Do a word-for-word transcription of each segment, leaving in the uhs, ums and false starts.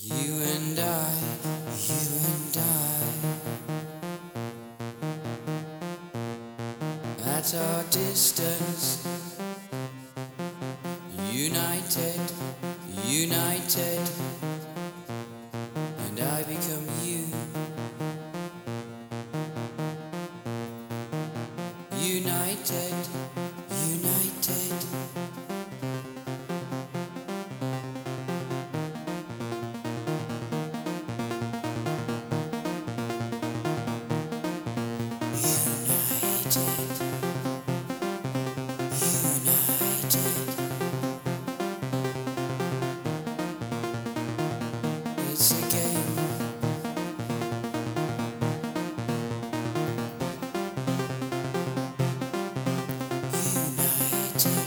You and I, you and I, at our distance, united, united, and I become you. United, united. It's a game. United.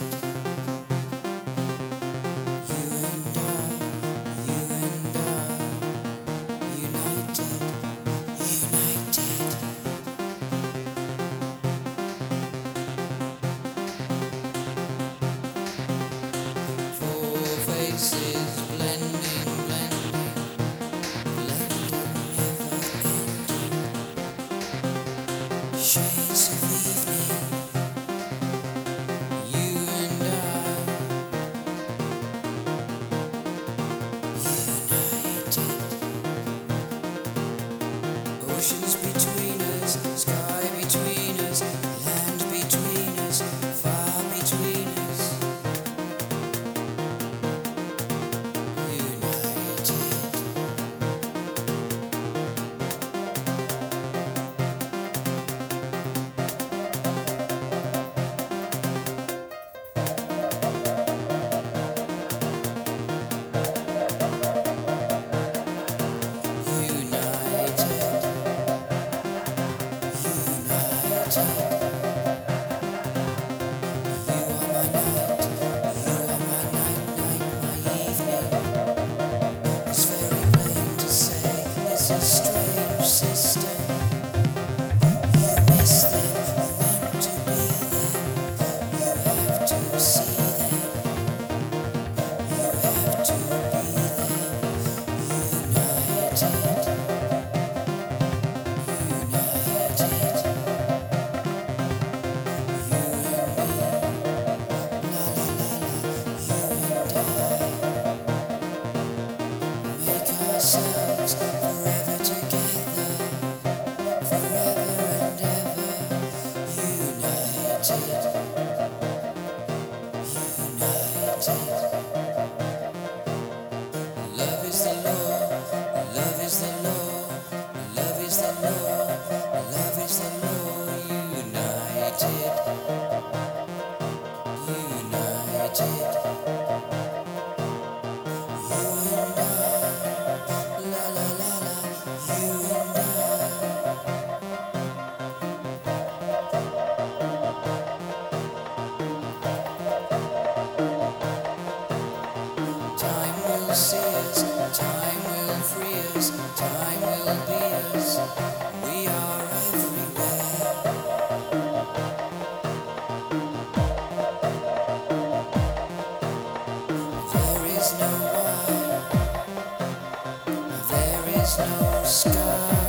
You and I, you and I. United, united. Four faces blending, blending, blending, never ending. Shades of evening. You and I, united. Oceans between us, sky between us, land between us, far between us. Strange sister, you miss them, you want to be them, you have to see them, you have to be them. United, united, you and me, la la la la, you and I, make ourselves forever together, forever and ever. United, united. Love is the law, love is the law, love is the law, love is the law. United, united. You and I, la la la la, you and I. Time will see us, time will free us, time will be us. We are everywhere. There is no why, there is no sky.